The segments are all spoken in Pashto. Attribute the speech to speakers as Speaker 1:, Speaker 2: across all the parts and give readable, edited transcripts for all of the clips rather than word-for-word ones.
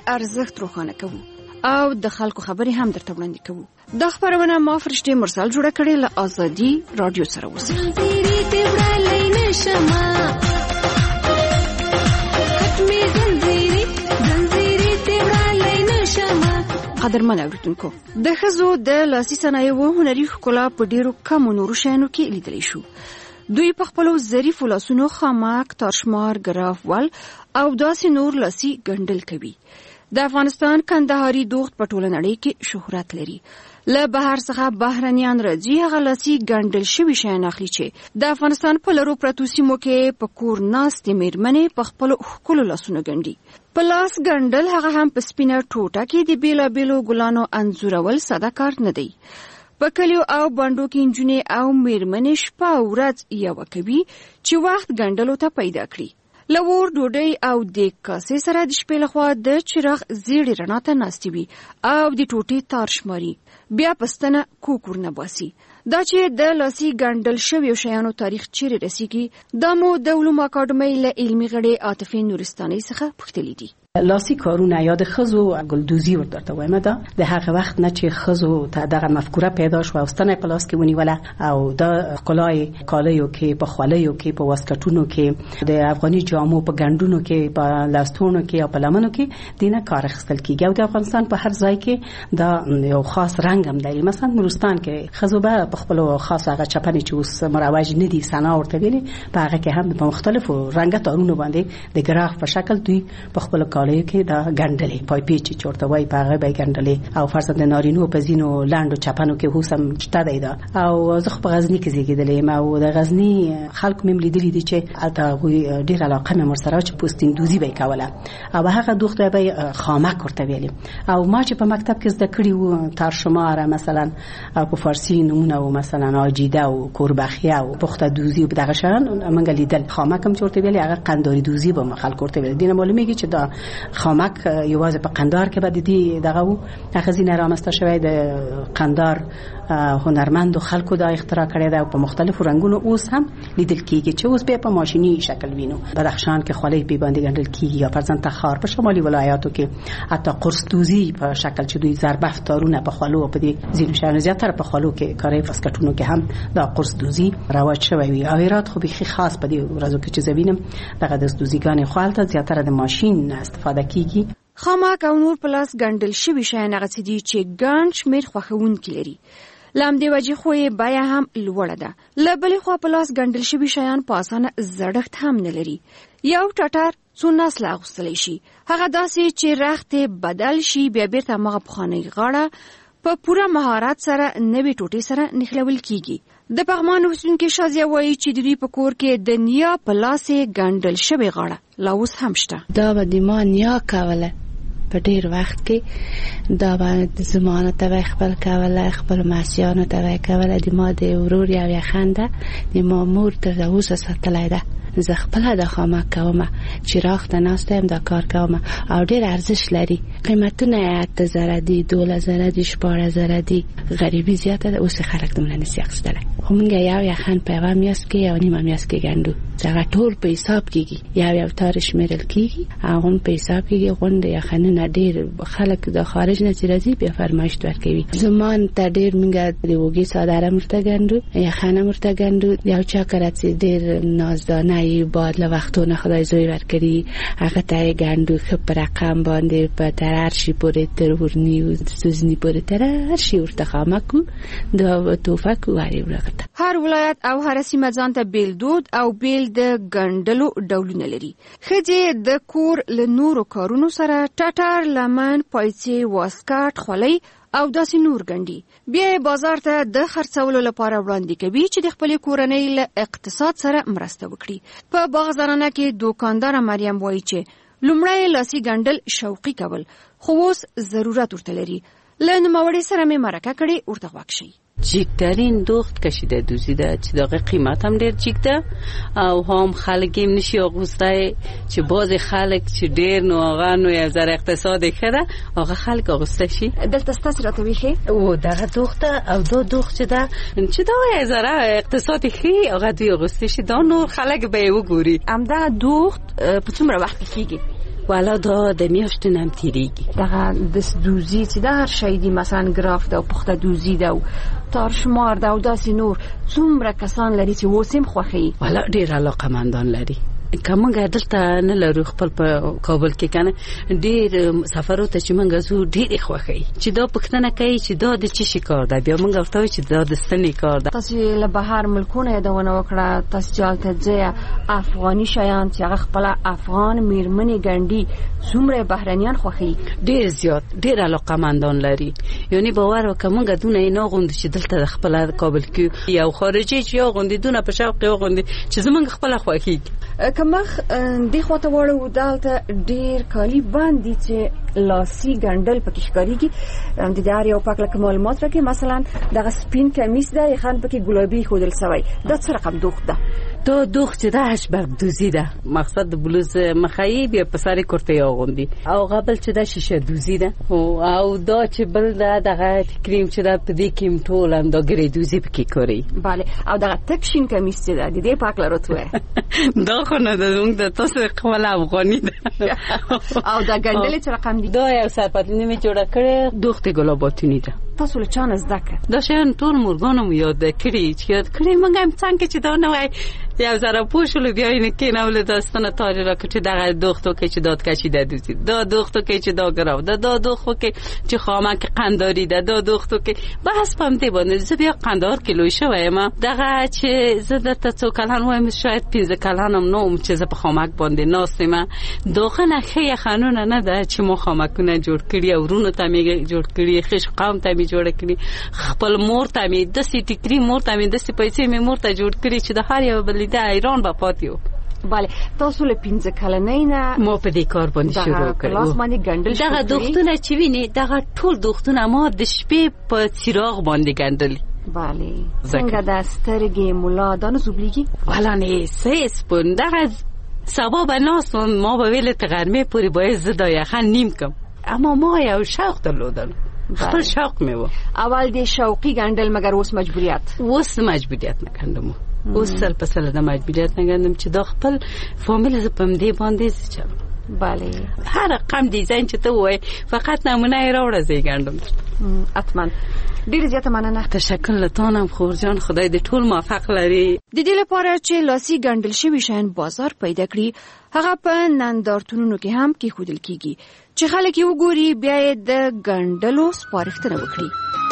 Speaker 1: ارزښت روښانه کوو او د خلکو خبرې هم درته وړاندې کوو. دا خبرونه ما فرشتي مرسل جوړه کړې له ازادي رادیو سره اوسه. قدرمن اوریدونکو، د ښځو د لاسي صنایعو هنري ښکلا په ډیرو کمو نورو شیانو کې لیدلی شو. دوی په خپلو ظریفو لاسونو خامک، تارشمار، ګراف ول او داسې نور لاسي ګنډل کوي. د افغانستان کندهاري دوخت په ټوله نړۍ کې شهرت لري. له بهر څخه بهرنیان راځي هغه لاسي ګنډل شوي شیان اخلي چې د افغانستان په لرو پرتو سیمو کې په کور ناستې میرمنې په خپلو ښکلو لاسونو ګنډي. په لاس ګنډل هغه هم په سپینه ټوټه کې د بیلابیلو ګلانو انځورول ساده کار نه دی. په کلیو او بانډو کې نجونې او میرمنې شپه او ورځ یوه کوي چې وخت ګنډلو ته پیدا کړي. له اور، ډوډۍ او د کاسې سره د شپې لخوا د چراغ زیړې رڼا ته ناستې وي او د ټوټې تار شماري. بیا پستنه کوکور نه باسي. دا چې د لاسي ګنډل شویو شیانو تاریخ چیرې رسیږي، دا مو د علومو اکاډمۍ له علمي غړې عاطفې نورستانۍ څخه پوښتلي دي.
Speaker 2: لاسي کارونه یا د ښځو ګلدوزي ورته وایم، دا د هغه وخت نه چې ښځو ته دغه مفکوره پیدا شو او ستنه په لاس کې ونیوله او د ښکلای کالیو کې، په خولیو کې، په واسکټونو کې، د افغاني جامو په ګنډونو کې، په لاستونو کې او په لمنو کې دینه کار اخیستل کیږي. او د افغانستان په هر ځای کې دا یو خاص رنګ هم لري. مثلا نورستان کې ښځو به په خپل خاص هغه چپنې چې اوس مروج نه دي، سنا ورته ویلي، په هغه کې هم په مختلفو رنګه تارونو باندې د ګراف په شکل دوی په خپل کالیو کې دا ګنډلې، پای پیچ چورته وای په هغه به ګنډلې. او فرض د نارینو په زینو لاندو چپنو کې هوسم شته دی. دا او زه په غزنی کې زیږیدلې او د غزنی خلکو مم لیدلې دي چې البته ډیر علاقه مې مرسره چې پوستین دوزی به کوله او هغه دوخته به خامک ورته ویلې. او ما چې په مکتب کې زده کړی و تارشمار مثلا او په فارسی نمونه او مثلا آجیده او کوربخیه او پخته دوزی او دغه شان منګ لیدل. خامک هم چورته ویلې، هغه قنداری دوزی به خلک ورته ویل. دینه معلومیږي چې دا خامک یوازې په قندار کې به دي دغه وو. هغه زینه رامسته شوی د قندار هنرمند خلکو دا اختراع کړی دا په مختلفو رنگونو اوس هم لیدل کیږي چې اوس به په ماشینی شکل وینو. بدخشان کې خولۍ په باندې ګنډل کیږي یا پرځن تخار په شمالي ولایاتو کې حتی قرص دوزی په شکل چې دوی ضربه تارونه په خولو په دې زینو شان زیاتره په خولو کې کاري فسکټونو کې هم دا قرص دوزی رواج شوی وي. او ایراد خو به خاص په دې ورځو کې چې زوینم دغه د دوزیګان خپلته زیاتره د ماشین استفاده کیږي.
Speaker 1: خامک او نور پلاس ګنډل شوي شیان هغه څه دي چې ګڼ شمېر خوښونکي لري. له همدې وجې خو یې بیه هم لوړه ده. له بلې خوا پلاس ګنډل شوي شیان په اسانه زړښت هم نه لري. یو ټټر څو نسله اغوستلی شي، هغه داسې چې رخت بدل شي بیا بیرته همغه پخوانۍ غاړه په پوره مهارت سره نوې ټوټې سره نښلول کیږي. د پغمان اوسیدونکي شازیه وایي چې د دوی په کور کې د نیا په لاس ګنډل شوې غاړه لا اوس هم شته.
Speaker 3: دا به د ما نیا کوله په ډیر وخت کې، دا باندې زمانه ته خپل کوله، خپل ماسیانو ته کوله. د ما د ورور یو یخنده د ما مور تر اوسه ساتلای ده. زه خپل د خامک کوم، چراغ ته ناستم دا کار کوم او ډیر ارزش لري. قیمتونه 8000 دي، 12000 دي، 14000 دي. غریبی زیاته ده، اوس خلک دمنه نسی اخستله. خو مونږ یو یخن په یو میاس کې یو نیمه میاس کې ګندو، څنګه ټول په حساب کېږي، یو تار شمیرل کېږي، هغه په حساب کېږي. غونډه یخنونه ډیر خلک د خارج نه راځي بیا فرمایش ورکوي. زمان ته ډیر مونږ د وګي ساده مرته ګندو، یخنه مرته ګندو. یو چا کړه ډیر نازدانه بعد له وختونه خدای زوی ورکړي، هغه ته ګندو خو پر رقم باندې په ترار شي پورې تر ورنی او سوزنی پورې ترار شي ورته خامکو د توفک واري ورغته.
Speaker 1: هر ولایت او هر سیمه ځان ته بیل دود او بیل د ګنډلو ډولونه لري. ښځې د کور له نورو کارونو سره ټټر، لمن، پایڅې، واسکټ، خولۍ او داسې نور ګنډي. بیا بازار ته د خرڅولو لپاره وړاندې کوي چې د خپلې کورنۍ له اقتصاد سره مرسته وکړي. په باغزرانه کې دوکاندار مریم وایي چې لومړی لاسي ګنډل شوقي کول، خو اوس ضرورت ورته لري. له نوموړې سره مې مرکه کړې، ورته غوږ شئ.
Speaker 4: جیکترین دوخت کشیده دوزیده چې داغه قیمت هم ډیر جیک ده او هم خلک هم نشي اغوسته چې باز خلک چې ډیر نو هغه نو یو ذره اقتصاد خره هغه خلک اغوسته شي.
Speaker 1: دلته ستاسو راته ویخي
Speaker 4: او دغه دوخت او دو دوخت چې ده چې دا یو ذره اقتصاد خي هغه دوی اغوسته شي دا نور خلک به وګوري.
Speaker 1: همدا دوخت په څومره وخت کېږي؟
Speaker 4: والا دا د میاشتې نم تیریږي.
Speaker 1: دغه د دوزی چې د هر شی دی، مثلا ګراف ده او پخته دوزی ده او تارشمار ده او داسې نور، څومره کسان لري چې وسیم خوخي؟
Speaker 4: والا ډیر علاقمندان لري. کومه دلته نه لرو خپل په کابل کې کنه ډیر سفرو ته چې موږ زو ډیر خوخي چې دا پښتنه کوي چې دا د چی شي کار ده، بیا موږ ورته چې دا د ستنې کار ده.
Speaker 1: تاسو له بهر ملکونه یادونه وکړه، تاسو چالت ځای افغاني شیان چې هغه خپل افغان میرمنې ګنډي، څومره بهرنیان خوخي؟
Speaker 4: ډیر زیات، ډیر علاقمندان لري. یعنی باور وکړه موږ دونه نه غوند چې دلته خپل کابل کې یو خارجي چې غوندي دونه په شوق غوندي چې زمونږ خپل خوخي. کمخ
Speaker 1: دی خواته وړو دالته ډیر کالی باندې چې لاسي ګنډل پکې ښکاریږي. د دې اړ یو پاک لکه معلومات راکې، مثلا دغه سپین کمیس ده خان پکې ګلابي خودل سوی، دا څه رقم دوخت ده؟
Speaker 4: دا دوخت چې ده هشبرګ دوزی ده، مقصد د بلوز مخایي بیا په سر کورته اغوندي، او قبل چې ده شیشه دوزی ده، او دا چې بل ده دغه کریم چې ده په دې کې ټول هم دا ګری دوزی پکې کوي.
Speaker 1: bale او دغه تک شین کمیس چې ده د دې پاک لروتوه
Speaker 4: دا خو نه ده، موږ د تاسو خپل افغاني ده.
Speaker 1: او دا ګنډلې چې رقم دي؟
Speaker 4: دا یو سرپتلونی می جوړه کړې، دوخت ګلاباتونی ده.
Speaker 1: تاسو له چانه زده کړه؟
Speaker 4: دا شیان ټول مورګانو یاد کړی چې یاد کړی موږ هم څنګه چې دا نه وای یو زره پوښلو بیا یې کې نه ول داستانه تاج را کړی دغه دوختو کې چې داد کشي ده دوزی، دا دوختو کې چې دا ګراو ده، دا دوختو کې چې خامک قنداری ده، دا دوختو کې بحث پم دی باندې زه بیا قندار کې لوي شوم. دغه چې زه د تاسو کلان وایم شاید 15 کلانم نوم چې زه په خامک باندې ناستم. دوغه نه خې قانون نه ده چې مو خامکونه جوړ کړی او ورونو ته می جوړ کړی، خش قوم ته می جوړ کړی، خپل مور ته می د سې ټیکري مور ته می د سې پیسې می مور ته جوړ کړی چې د هر یو بلیده ایران با پاتیو.
Speaker 1: bale تاسو له 15 کلنۍ نه
Speaker 4: مو په دې کار باندې شروع کړو.
Speaker 1: لاس باندې ګنډل
Speaker 4: دغه دوختونه چې ویني دغه ټول دوختونه ما د شپې په څراغ باندې ګنډل.
Speaker 1: bale څنګه د سترګې مولا دانو زوبلیږي؟
Speaker 4: ولا نه سیس پون دغه سبب ناس ما به ویل تغرمه پوری باید زدا یخن نیم کم، اما ما یو شوق درلودن، خپل شوق می و.
Speaker 1: اول دی شوقی گندل مگر اوس مجبوریت؟
Speaker 4: اوس مجبوریت نکندم، اوس سل په سل د مجبوریت نکندم چې دا خپل فامیل ز پم دی باندې چل.
Speaker 1: بله
Speaker 4: هر رقم دیزاین چې ته وای فقط نمونه راوړه زی ګندم.
Speaker 1: اتمن ډیر زیاته مننه.
Speaker 4: تشکر لتانم خورجان، خدای دې ټول موفق لري.
Speaker 1: د دې لپاره چې لاسي ګندل شوی شین بازار پیدا کړي، هغه په نندارتونونو کې هم کې خودل کیږي چې خلک یې وګوري، بیا یې د ګندلو سپارښتنه وکړي.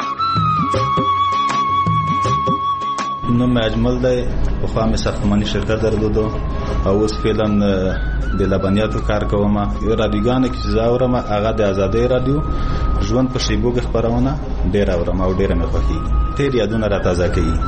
Speaker 5: نوم اجمل دی، په خوا مې ساختماني شرکت درلودو او اوس فعلا د لبنیاتو کار کوم. رادیوګانې کې چې اورم هغه د آزادۍ رادیو ژوند په شیبو کې خبرونه ډېر اورم او ډېر مې خوښیږي، ډېر یادونه را تازه کوي.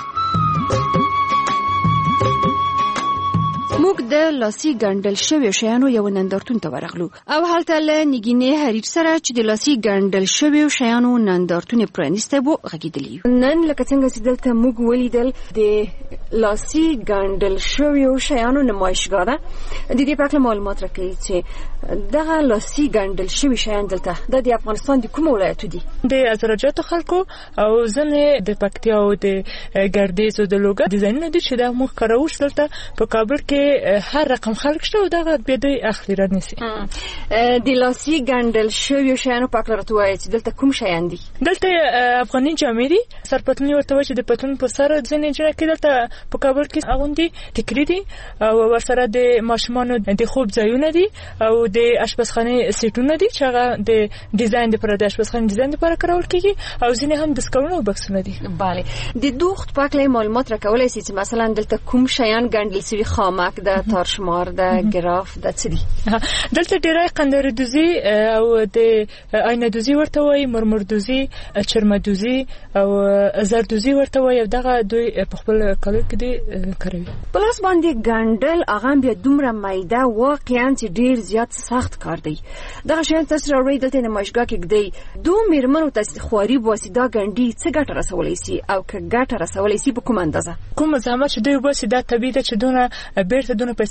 Speaker 1: موږ د لاسي ګندل شوی شیانو یو نندارتون ته ورغلو او هلته له نګینې حریر سره چې د لاسي ګندل شوی شیانو نندارتون پرانیسته وو غږیدلی. نن لکه څنګه چې دلته موږ ولیدل د لاسي ګندل شوی شیانو نمایشګاه ده. د دې په اړه معلومات راکړئ چې دغه لاسي ګندل شوی شیان دلته د افغانستان د کوم ولایت دي؟
Speaker 6: د ازرجاتو خلکو او ځنې د پکتیا او د ګردیز او د لوګر ډیزاینونه دي چې دا موږ کاروش دلته په کابل کې هر رقم خلک شته او دغه به دوی اخلي را نسی.
Speaker 1: د لاسي ګندل شوی شیانو په اړه راته وایي چې دلته کوم شیان دي؟
Speaker 6: دلته افغاني جامې دي، سرپتلونی ورته وایي چې د پتلون په سر ځنې جوړ کړي دلته په کابل کې اغوندي، ټیکري دي او ورسره د ماشومانو د خوب ځایونه دي او د اشپزخانه سیټونه دي چې هغه د ډیزاین لپاره د اشپزخانه ډیزاین لپاره کارول کیږي او ځینې هم د سکرونو بکسونه دي.
Speaker 1: bale د دوخت په اړه معلومات راکولای شي چې مثلا دلته کوم شیان ګندل شوی خامک د تارشمار د ګراف د څه دي؟
Speaker 6: دلته ډیرای قندار دوزی او د آینه دوزی ورته وایي، مرمر دوزی، چرمه دوزی او زر دوزی ورته وایي. دغه دوی په خپل کالو کې دي کوي.
Speaker 1: پلاس باندې ګندل هغه بیا دومره مایده واقعا چې ډیر زیات سخت کار دی. دغه شیان تاسو راوړئ دلته نمایشګاه کې دی. دوه میرمنو تاسو خواري واسطه ګندي څه ګټه رسولای شي او که ګټه رسولای شي په کوم اندازه؟
Speaker 6: کوم زحمت چې دوی واسي دا طبيعي ده چې دونه بیرته دونه پیسې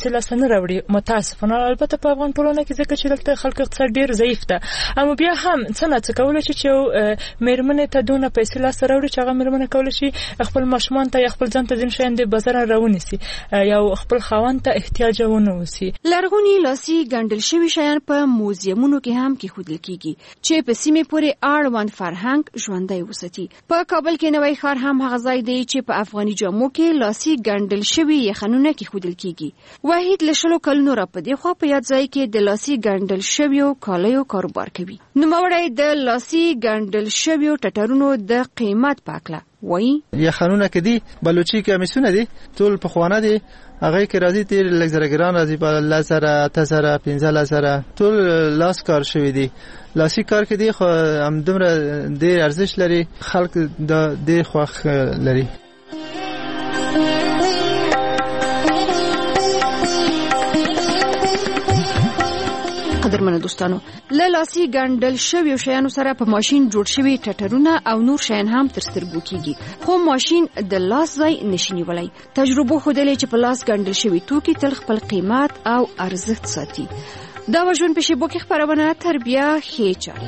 Speaker 6: پیسې لاس نه راوړي متاسفانه. البته په افغان ټولنه کې ځکه چې دلته خلک اقتصاد ډیر ضعیف ده، اما بیا هم څه کولای شي چې میرمنې ته دونه پیسې لاس راوړي چې هغه میرمنې کولای شي خپل ماشومان ته یا خپل ځان ته ځین شیان د بازار راونیسي یا خپل خاوند ته احتیاج ونه وسی.
Speaker 1: لرغونی لاسي ګڼل شوی شیان په موزیمونو کې هم کېښودل کیږي چې په سیمې پورې اړوند فرهنګ ژوندی وساتي. په کابل کې نوی ښار هم هغه ځای دی چې په افغاني جامو کې لاسي ګڼل شوی یخنونه کېښودل کیږي. وحید له 20 کلونو را پدې خوا په یاد ځای کې د لاسي ګڼل شویو کالیو کاروبار کوي. نوموړی د لاسي ګڼل شویو ټټرونو د قیمت په اړه وایي.
Speaker 7: یخنونه کې دي، بلوچي کمیسونه دي، ټول په خوانه دي، هغه کې راځي تیر لګزرګران راځي په 10,000 8,000 15,000 ټول لاس کار شوی دي. لاسي کار کې دي خو هم دومره ډېر ارزښت لري، خلک د ډېر خوښ لري.
Speaker 1: قدرمنو دوستانو، له لاسي ګڼل شویو شیانو سره په ماشين جوړ شوی ټټرونه او نور شیان هم تر سترګو کیږي، خو ماشين د لاس ځای نشي نیولای. تجربه ښودلې چې په لاس ګڼل شوی توکي تل خپل قیمت او ارزښت ساتي. دا وژن په شیبو کې خبرونه تربیه ښه چاري.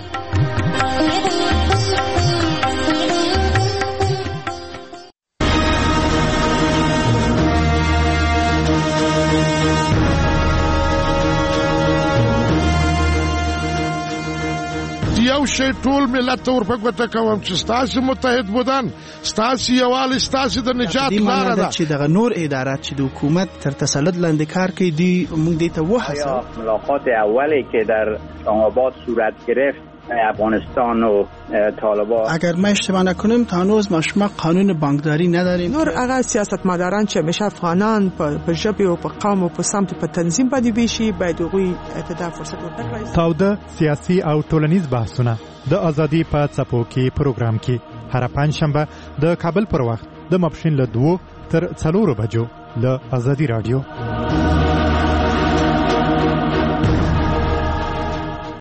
Speaker 8: یو شی ټول ملت ته ورپګوته کوم چې ستاسو متحد بودن، ستاسو یووالی، ستاسو د نجات لاره ده.
Speaker 9: چې دغه نور ادارات چې د حکومت تر تسلط لاندې کار کوي دي، موږ دې ته وهڅوو.
Speaker 10: ملاقات اولی که در آباد صورت گرفت افغانستان و طالبان،
Speaker 9: اگر ما اشتباه نکنیم تا هنوز ما قانون بانکداری نداریم.
Speaker 11: نور هغه سیاستمداران چې همیشه افغانان په ژبه او په قوم او په سمت په تنظیم باندې بيشي، باید هغوی ته فرصت ورکړي.
Speaker 12: تاوده سیاسي او ټولنیز بحثونه د ازادي په څپو کې پروګرام کې هر پنځشنبه د کابل پر وخت د ماپښین له 2 تر 4 بجو له ازادي رادیو.